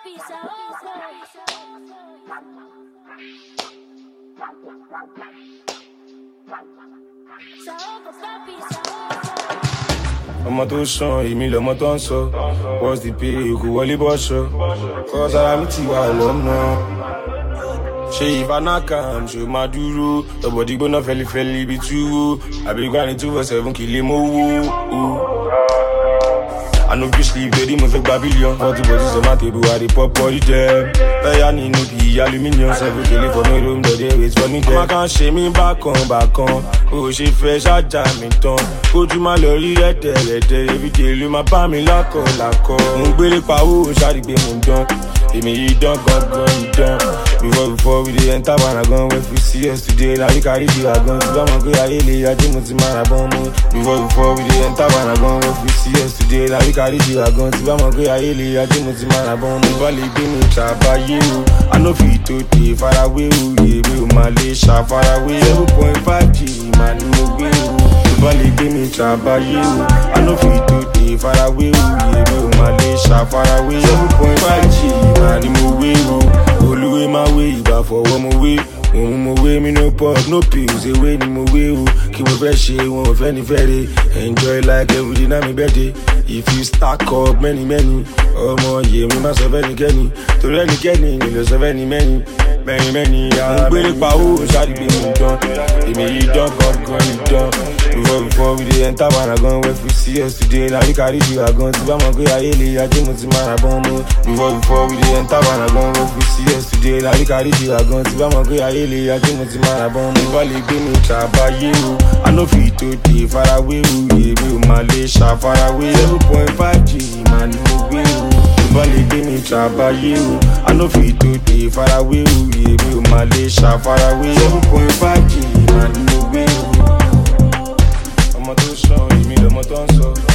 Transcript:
Ọmọ tó sàn, èmi lọmọ tó ń sọ. What's the pay? Kò wọlé bọ́ṣọ. Cause ara mi ti wà lọ́nà. Ṣé ìfanakam ṣe máa dúró? Ọ̀bọ̀dì gbóná fẹ́lifẹ́li ibi túwó. Àbígbá ni 247 kì í lè mówó. I no be sleep, baby, mo fẹ́ gba billion. 40 bosses on my table, I dey pop all the dem. Tẹ́yà nínú bí aluminium, 7 kele for me room, they dey wait for me there. Ọmọ kan ṣe mí bákan, o ṣe fẹ́ ṣájà mi tán. Ojú máa lọ rí rẹ́tẹ̀rẹ́tẹ̀, everyday ló máa bá mi lákọ̀ọ́lákọ̀. Mo ń gbélé pawó, ṣáàdìgbé mo ń dán. Èmi yìí dán gangan ìdán. Before we dey enter Panagon, when we see us today, now we carry the wagon. Tí bá mọ̀ pé ayé lè yájú, mo ti máa ra bọ́n mú. Before we dey enter Panagon, when we see us today, now we carry the wagon. Tí bá mọ̀ pé ayé lè yájú, mo ti máa ra bọ́n mú. Bọ́ọ̀lì gbé mi ṣàbáyé o, I no fit to dey faraway o, èmi ò máa lè ṣàfarawé. 7.5G máa ní mo gbé o. Bọ́ọ̀lì gbé mi ṣàbáyé o, I no fit to dey faraway o, èmi ò máa lè ṣàfarawé. 7.5G máa ní mo gbé o. Olúwe máa wé ìgbà fọwọ́ mo wé. Òun mo wé mi no pop, no pills, ewé ni mo wé o. Kí mo fẹ́ ṣe wọn ò fẹ́ ní fẹ́re. Enjoy like everyday náà mi birthday. If you stack up many ọmọ yè mi má sọ fẹ́nikẹ́ni. Torí ẹnikẹ́ni ni lè sọ fẹ́ni many. Àwọn gbélé pawó ṣáàdìgbé mi dán. Èmi yìí dán gangan ìdán. Before we dey enter Panagon, when we see us today, now we carry the wagon. Tí bá mọ̀ pé ayé lè yájú, mo ti máa ra bọ́n mú. Before we dey enter Panagon, when we see us today, now we carry the wagon. Tí bá mọ̀ pé ayé lè yájú, mo ti máa ra bọ́n mú. Bọ́ọ̀lì gbé mi ṣàbáyé o, I no fit to dey faraway o, èmi ò máa lè ṣàfarawé. 7.5G máa ní mo gbé o. Bọ́ọ̀lì gbé mi ṣàbáyé o, I no fit to dey faraway o, èmi ò máa lè ṣàfarawé. 7.5G máa ní mo gbé o. Ọmọ tó sàn, èmi lọmọ tó ń sọ.